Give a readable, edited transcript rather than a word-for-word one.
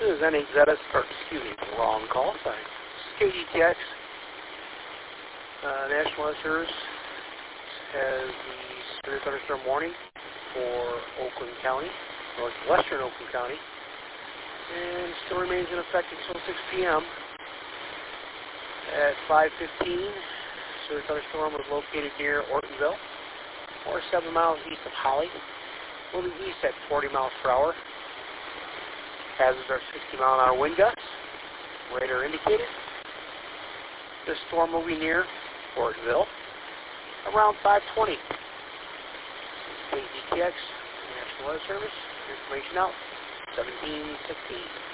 This is N8ZS, or excuse me, wrong call sign. KGTX, National Weather Service has the severe thunderstorm warning for Oakland County, northwestern Oakland County, and still remains in effect until 6 p.m. At 5:15, severe thunderstorm was located near Ortonville, or 7 miles east of Holly. Moving east at 40 miles per hour. Hazards are 60-mile-an-hour wind gusts. Radar indicated. This storm will be near Ortonville around 5:20. KGTX, National Weather Service. Information out. 1716.